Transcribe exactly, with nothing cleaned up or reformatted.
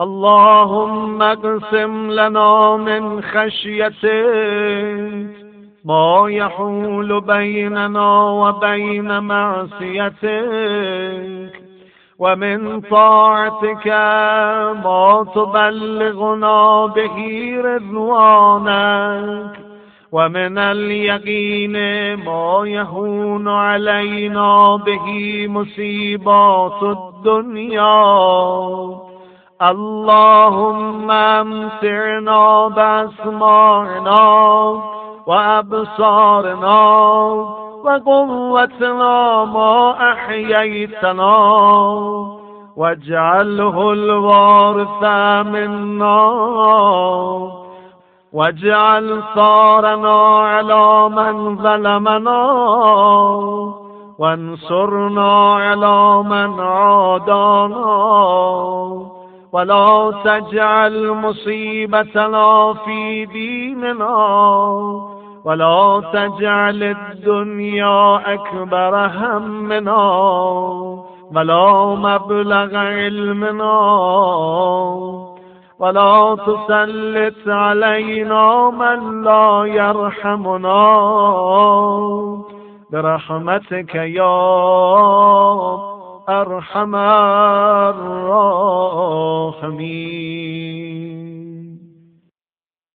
اللهم اقسم لنا من خشيتك ما يحول بيننا وبين معصيتك، ومن طاعتك ما تبلغنا به رضوانك، ومن اليقين ما يهون علينا به مصيبات الدنيا. اللهم امتعنا بأسماعنا وأبصارنا وقوتنا ما أحييتنا، واجعله الوارث منا، واجعل ثارنا على من ظلمنا، وانصرنا على من عادانا، ولا تجعل مصيبتنا في ديننا، ولا تجعل الدنيا أكبر همنا ولا مبلغ علمنا، ولا تسلط علينا من لا يرحمنا، برحمتك يا أرحم الراحمين.